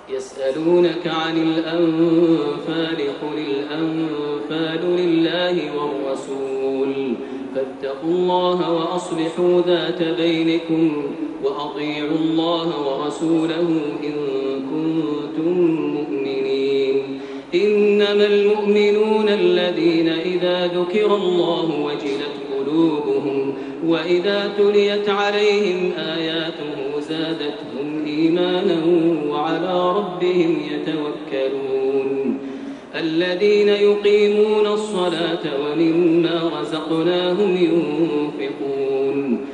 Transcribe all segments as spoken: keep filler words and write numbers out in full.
يسألونك عن الأنفال قل الأنفال لله والرسول فاتقوا الله وأصلحوا ذات بينكم وأطيعوا الله ورسوله إن كنتم مؤمنين. إنما المؤمنون الذين إذا ذكر الله وجلت قلوبهم وإذا تليت عليهم آياته زادتهم إيمانا وعلى ربهم يتوكلون. الذين يقيمون الصلاة ومما رزقناهم ينفقون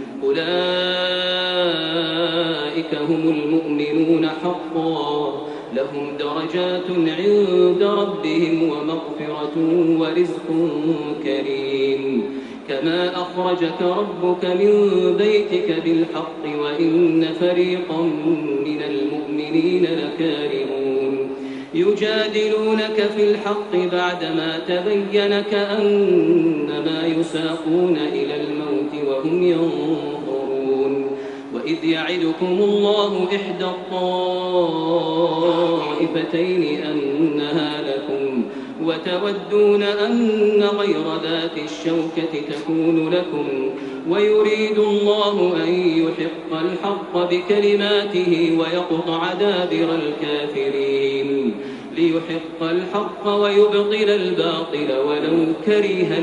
أولئك هم المؤمنون حقا لهم درجات عند ربهم ومغفرة ورزق كريم. كما أخرجك ربك من بيتك بالحق وإن فريقا من المؤمنين لكارهون يجادلونك في الحق بعدما تبين كأنما يساقون إلى الموت وهم ينظرون. وإذ يعدكم الله إحدى الطائفتين أنها لكم وتودون أن غير ذات الشوكة تكون لكم ويريد الله أن يحق الحق بكلماته ويقطع دابر الكافرين ليحق الحق ويبطل الباطل ولو كره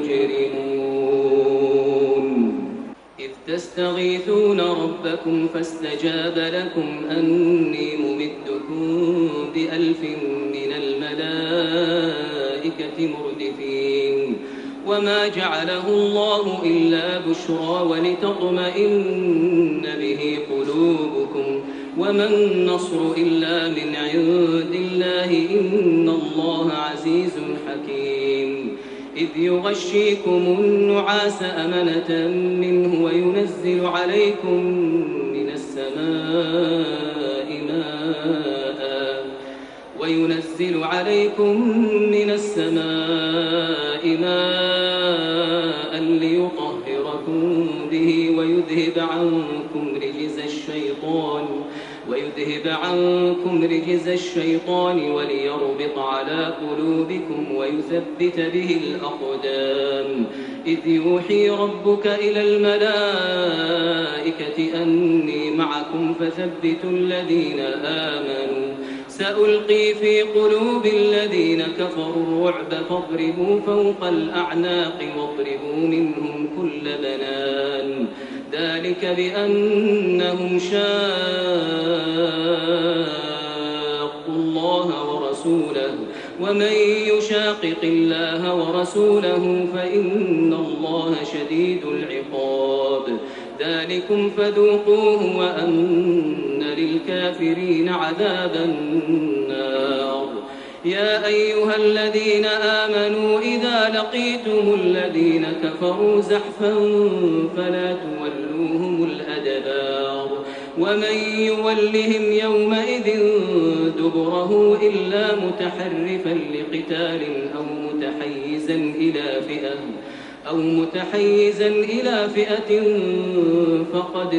المجرمون. إذ تستغيثون ربكم فاستجاب لكم أني ممدكم بألف من الملائكة مردفين. وما جعله الله إلا بشرى ولتطمئن به قلوبكم وما النصر إلا من عند الله إن الله عزيز حكيم. إذ يغشيكم النعاس أمنة منه وينزل عليكم من السماء ماء وينزل عليكم من السماء ماء ليطهركم به ويذهب عنكم رجز الشيطان ويذهب عنكم رجز الشيطان وليربط على قلوبكم ويثبت به الأقدام. إذ يوحي ربك إلى الملائكة أني معكم فثبتوا الذين آمنوا سألقي في قلوب الذين كفروا الرعب فاضربوا فوق الأعناق واضربوا منهم كل بنان ذلك بأنهم شاقوا الله ورسوله ومن يشاقق الله ورسوله فإن الله شديد العقاب. ذلكم فذوقوه وأن للكافرين عذاب النار. يا أيها الذين آمنوا إذا لقيتم الذين كفروا زحفا فلا تولوهم الأدبار ومن يولهم يومئذ دبره إلا متحرفا لقتال أو متحيزا إلى فئة أو متحيزا إلى فئة فقد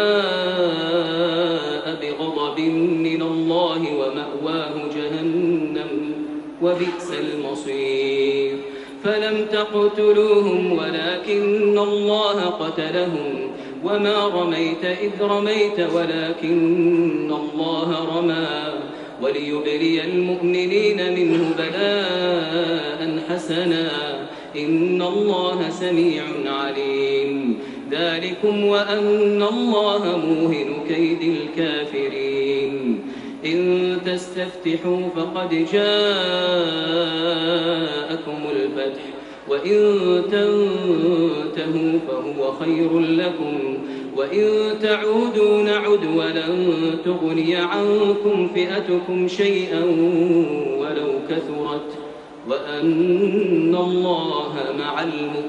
باء بغضب من الله ومأواه جهنم وبئس المصير. فلم تقتلوهم ولكن الله قتلهم وما رميت إذ رميت ولكن الله رمى وليبلي المؤمنين منه بلاء حسنا إن الله سميع عليم. ذلكم وأن الله موهن كيد الكافرين. إن تستفتحوا فقد جاءكم الفتح وإن تنتهوا فهو خير لكم وإن تعودوا نعد ولن تغني عنكم فئتكم شيئا ولو كثرت وأن الله مع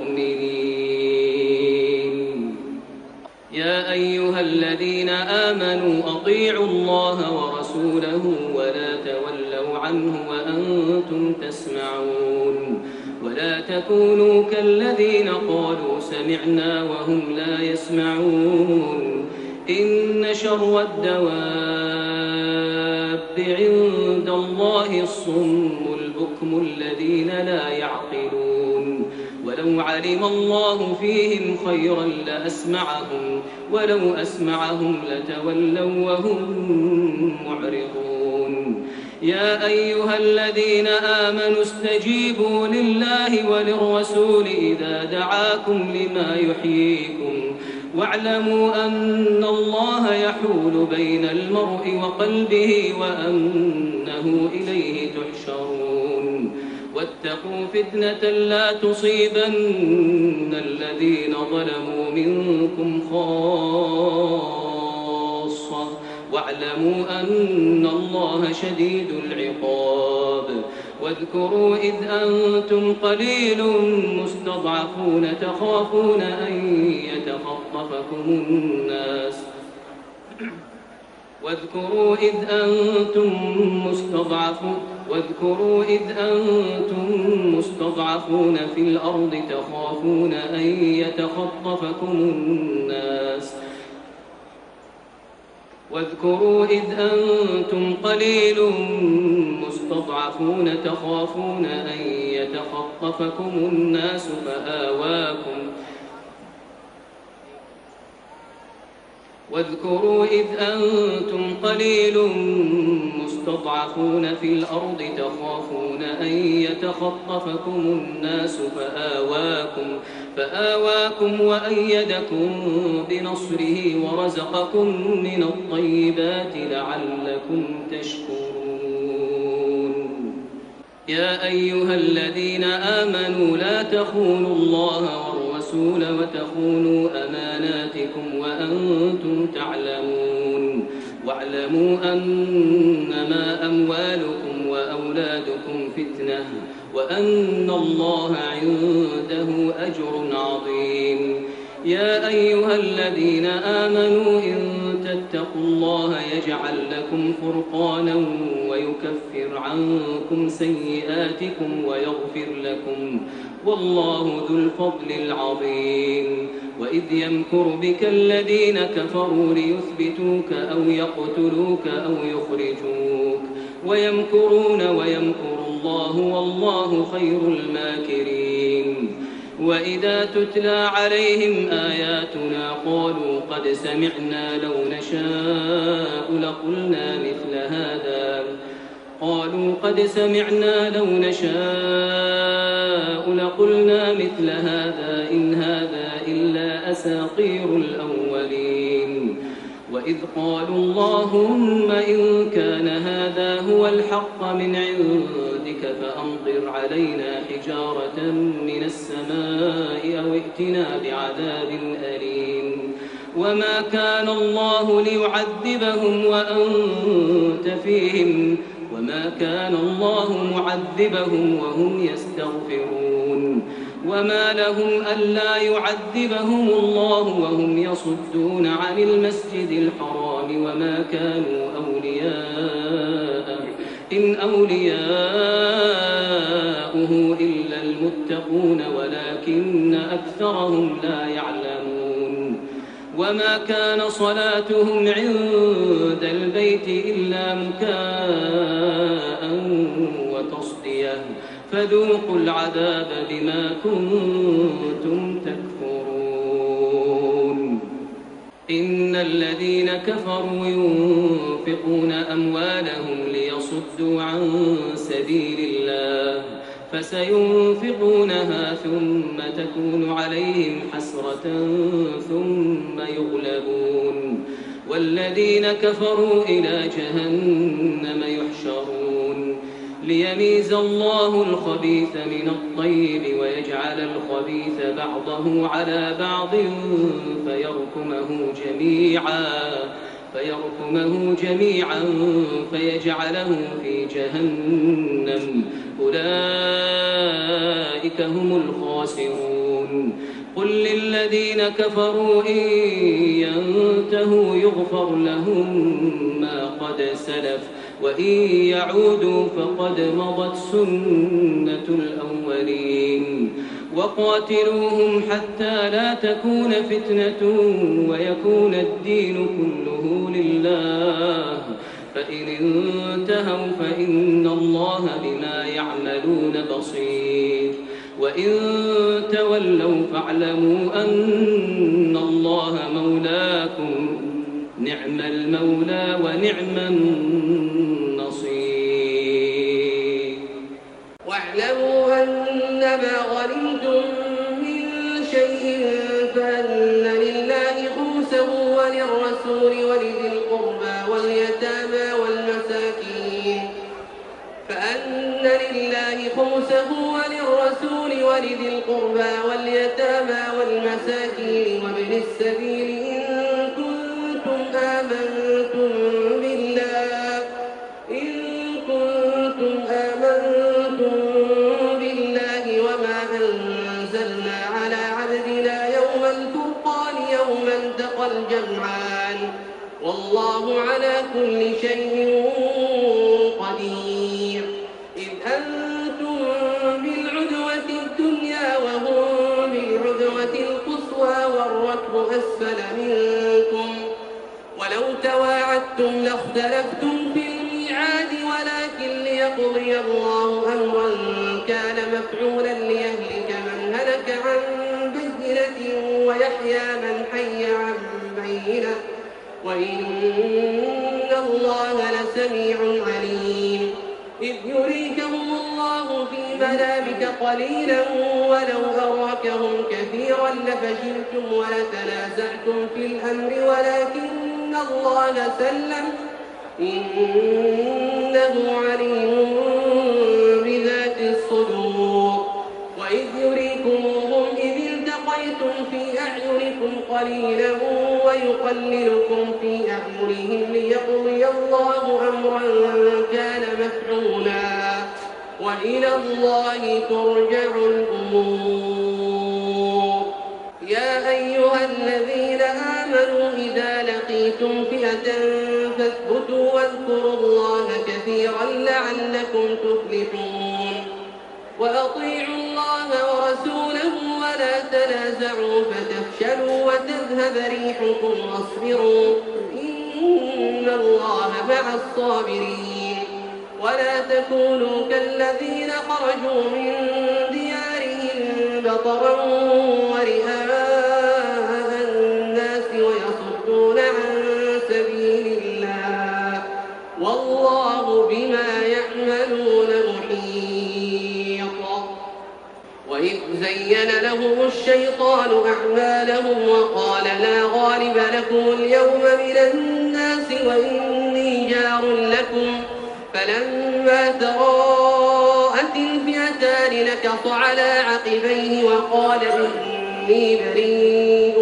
المؤمنين. يا أيها الذين آمنوا أطيعوا الله ورسوله ولا تولوا عنه وأنتم تسمعون ولا تكونوا كالذين قالوا سمعنا وهم لا يسمعون. إن شر الدواب عند الله الصم البكم الذين لا يعقلون ولو علم الله فيهم خيرا لأسمعهم ولو أسمعهم لتولوا وهم معرضون يا أيها الذين آمنوا استجيبوا لله وللرسول إذا دعاكم لما يحييكم واعلموا أن الله يحول بين المرء وقلبه وأنه إليه تحشرون واتقوا فتنة لا تصيبن الذين ظلموا منكم خاصة واعلموا أن الله شديد العقاب واذكروا إذ أنتم قليل مستضعفون تخافون أن يتخطفكم الناس واذكروا إذ أنتم مستضعفون واذكروا إذ أنتم مستضعفون في الأرض تخافون أن يتخطفكم الناس واذكروا إذ أنتم قليل مستضعفون تخافون أن يتخطفكم الناس فآواكم واذكروا إذ أنتم قليل مستضعفون في الأرض تخافون أن يتخطفكم الناس فآواكم فآواكم وأيدكم بنصره ورزقكم من الطيبات لعلكم تشكرون يا أيها الذين آمنوا لا تخونوا الله والرسول وتخونوا أماناتكم وأنتم تعلمون واعلموا أنما أموالكم وأولادكم فتنة وأن الله عنده أجر عظيم يا أيها الذين آمنوا إن تتقوا الله يجعل لكم فرقانا ويكفر عنكم سيئاتكم ويغفر لكم والله ذو الفضل العظيم وإذ يمكر بك الذين كفروا ليثبتوك أو يقتلوك أو يخرجوك ويمكرون ويمكر الله والله خير الماكرين وإذا تتلى عليهم آياتنا قالوا قد سمعنا لو نشاء لقلنا مثل هذا قالوا قد سمعنا لو نشاء لقلنا مثل هذا إن هذا إلا أساطير الأولين وإذ قالوا اللهم إن كان هذا هو الحق من عندك فأمطر علينا حجارة من السماء أو ائتنا بعذاب أليم وما كان الله ليعذبهم وأنت فيهم وما كان الله معذبهم وهم يستغفرون وما لهم ألا يعذبهم الله وهم يصدون عن المسجد الحرام وما كانوا أولياءه إن أولياؤه إلا المتقون ولكن أكثرهم لا يعلمون وما كان صلاتهم عند البيت إلا مكاء وتصدية فذوقوا العذاب بما كنتم تكفرون إن الذين كفروا ينفقون أموالهم ليصدوا عن سبيل الله فسينفقونها ثم تكون عليهم حسرة ثم يغلبون والذين كفروا إلى جهنم يحشرون ليميز الله الخبيث من الطيب ويجعل الخبيث بعضه على بعض فيركمه جميعا فيركمه جميعا فيجعله في جهنم أولئك هم الخاسرون قل للذين كفروا إن ينتهوا يغفر لهم ما قد سلف وإن يعودوا فقد مضت سنة الأولين وقاتلوهم حتى لا تكون فتنة ويكون الدين كله لله فإن انتهوا فإن الله بما يعملون بصير وإن تولوا فاعلموا أن الله مولاكم نعم المولى ونعم النصير. واعلموا أنما غنمتم من شيء فأن لله خمسه وللرسول ولذي القربى واليتامى والمساكين فأن لله خمسه وللرسول ولذي القربى واليتامى والمساكين وابن السبيل إن كنتم آمنتم بالله إن كنتم آمنتم بالله وما أنزلنا على عبدنا يوم الفرقان يوم التقى الجمعان والله على كل شيء قدير. إذ أنتم بالعدوة الدنيا وهم بالعدوة القصوى والركب أسفل منكم ولو تواعدتم لاختلفتم في الميعاد ولكن ليقضي الله أمرا كان مفعولا ليهلك من هلك عن بينة ويحيى من حي عن بينة وإن الله لسميع عليم. إذ يريكهم الله في منامك قليلا ولو أراكهم كثيرا لفشلتم ولتنازعتم في الأمر ولكن الله سلم إنه عليم بذات الصدور. وإذ يريكمهم إذ التقيتم في أعينكم قليلا ويقللكم في أعينهم ليقضي الله أمرا كان مفعولا وإلى الله ترجع الأمور. يا أيها الذين آمنوا إذا لقيتم فئة فاثبتوا واذكروا الله كثيرا لعلكم تفلحون. وأطيعوا الله ورسوله ولا تنازعوا فتفشلوا وتذهب ريحكم واصبروا إن الله مع الصابرين. ولا تكونوا كالذين خرجوا من ديارهم بطرا ورئاء الناس ويصدون عن سبيل الله والله بما يعملون محيط. وإذ زين لهم الشيطان أعمالهم وقال لا غالب لكم اليوم من الناس وإني جار لكم فلما تراءت الفئتان نكص على عقبيه وقال إني بريء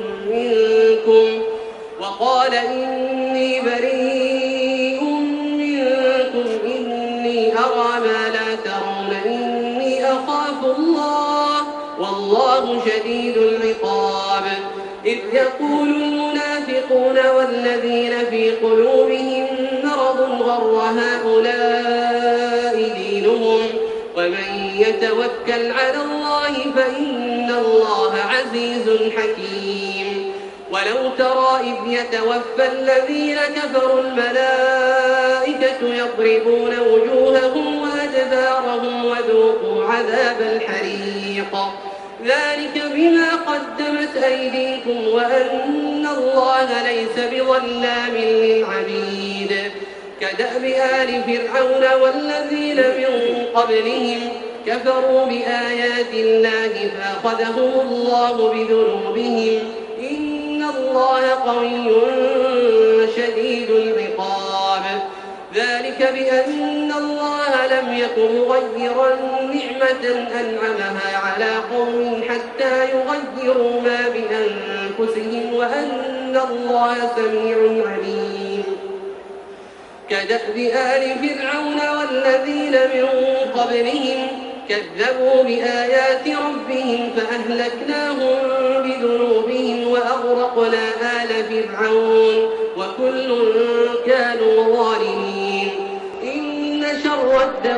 منكم وقال إني بريء منكم إني أرى ما لا ترون إني أخاف الله والله شديد العقاب. إذ يقول المنافقون والذين في قلوبهم مرض غر هؤلاء دينهم ومن يتوكل على الله فإن الله عزيز حكيم. ولو ترى إذ يتوفى الذين كفروا الملائكة يضربون وجوههم وأدبارهم وذوقوا عذاب الحريق ذلك بما قدمت أيديكم وأن الله ليس بظلام للعبيد. كدأب آل فرعون والذين من قبلهم كفروا بآيات الله فأخذهم الله بذنوبهم إن الله قوي شديد العقاب. ذلك بأن الله لم يكن مغيرا نعمة أنعمها على قوم حتى يغيروا ما بأنفسهم وأن الله سميع عليم. كدأب آل فرعون والذين من قبلهم كذبوا بآيات ربهم فأهلكناهم بذنوبهم وأغرقنا آل فرعون وكل كانوا ظالمين. إن شر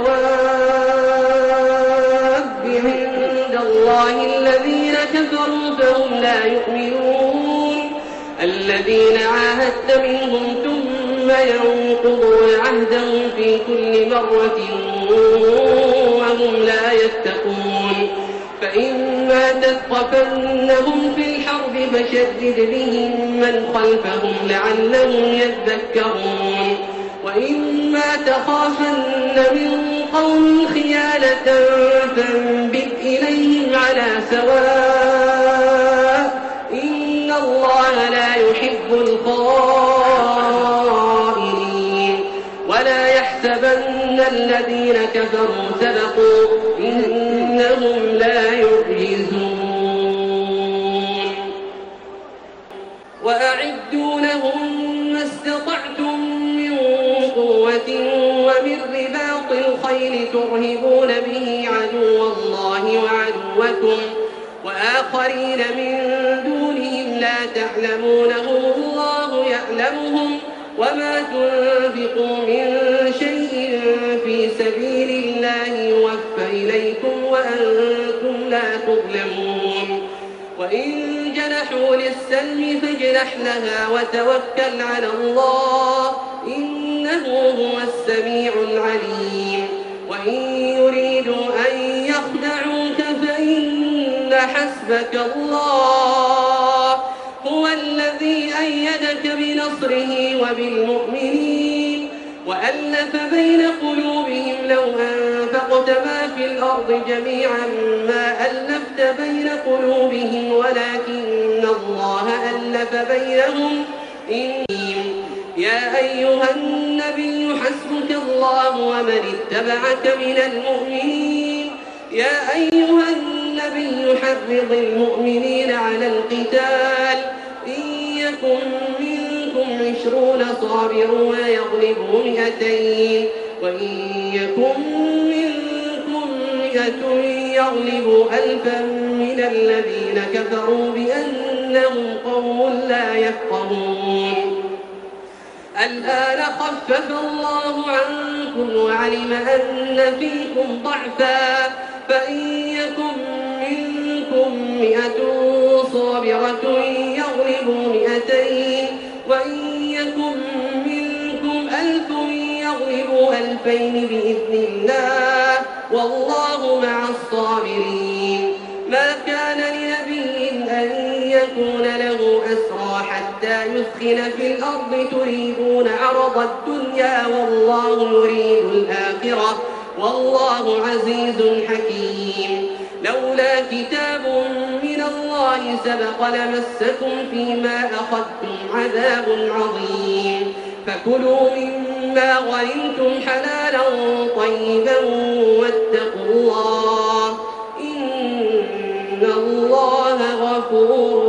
الدواب عند الله الذين كفروا فهم لا يؤمنون الذين عاهدت منهم ثم ثم ينقضون عهدهم في كل مرة وهم لا يتقون فإما تثقفنهم في الحرب فشدد بهم من خلفهم لعلهم يذكرون وإما تخافن من قوم خيانة فانبذ إليهم على سواء إن الله لا يحب الخائنين ولا يحسبن الذين كفروا سبقوا إنهم لا يعجزون وأعدوا لهم ما استطعتم من قوة ومن رباط الخيل ترهبون به عدو الله وعدوكم وآخرين من دونهم لا تعلمونهم الله يعلمهم وما تنفقوا من شيء في سبيل الله يوفى إليكم وأنتم لا تظلمون وإن جنحوا للسلم فاجنح لها وتوكل على الله إنه هو السميع العليم وإن يريدوا أن يخدعوك فإن حسبك الله هو الذي أيدك بنصره وبالمؤمنين وألف بين قلوبهم لو أنفقت ما في الأرض جميعا ما ألفت بين قلوبهم ولكن الله ألف بينهم إنهم يا أيها النبي حسبك الله ومن اتبعك من المؤمنين يا أيها النبي حرض المؤمنين على القتال إن يكن منكم عشرون صابرون يغلبوا مئتين وإن يكن منكم مئة يغلبوا ألفا من الذين كفروا بأنهم قوم لا يفقهون الآن خفف الله عنكم وعلم أن فيكم ضعفا فإن يكن منكم مئة صابرة يغلبوا مئتين وإن يكن منكم ألف يغلبوا ألفين بإذن الله والله مع الصابرين ما كان لنبي أن يكون له أسرى حتى يثخن في الأرض تريدون عرض الدنيا والله يريد الآخرة والله عزيز حكيم لولا كتاب من الله سبق لمسكم فيما أخذتم عذاب عظيم فكلوا مما غنمتم حلالا طيبا واتقوا الله إن الله غفور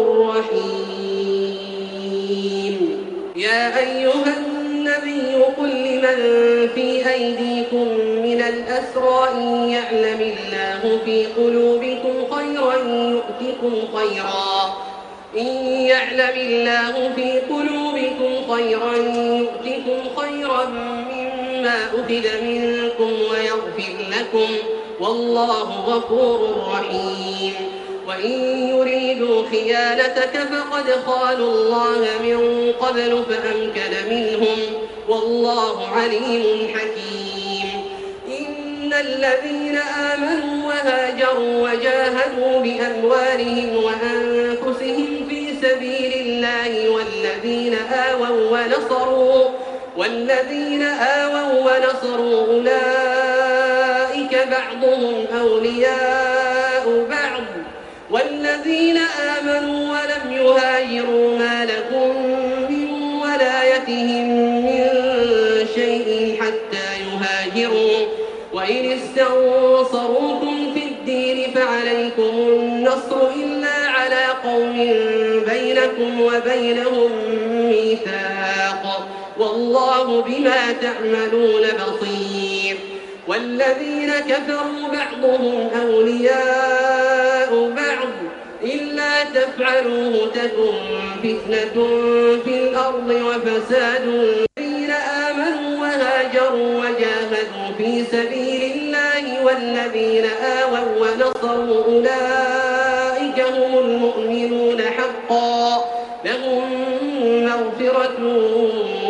رحيم يا أيها النبي قل لمن في أيديكم من الأسرى إن يعلم الله في قلوبكم خيرا يؤتكم خيرا إن يعلم الله في قلوبكم خيرا يؤتكم خيرا مما أخذ منكم ويغفر لكم والله غفور رحيم وإن يريدوا خيانتك فقد خانوا الله من قبل فأمكن منهم والله عليم حكيم إن الذين آمنوا وهاجروا وجاهدوا بأموالهم وأنفسهم في سبيل الله والذين آووا ونصروا والذين آووا ونصروا أولئك بعضهم أولياء بعض والذين آمنوا ولم يهاجروا ما لكم من ولايتهم من شيء حتى يهاجروا وإن استنصروكم في الدين فعليكم النصر إلا على قوم بينكم وبينهم ميثاق والله بما تعملون بصير والذين كفروا بعضهم أولياء بعض إلا تفعلوه تكن فتنة في الأرض وفساد الذين آمنوا وهاجروا وجاهدوا في سبيل الله والذين آووا ونصروا أولئك هم المؤمنون حقا لهم مغفرة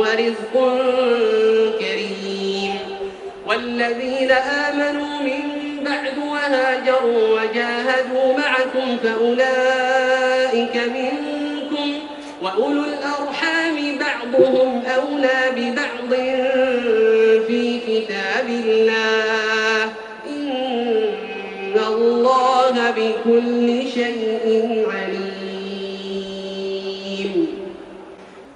ورزق كريم. والذين آمنوا من بعد وهاجروا وجاهدوا معكم فأولئك منكم، وأولو الأرحام بعضهم أولى ببعض في كتاب الله، إن الله بكل شيء عليم.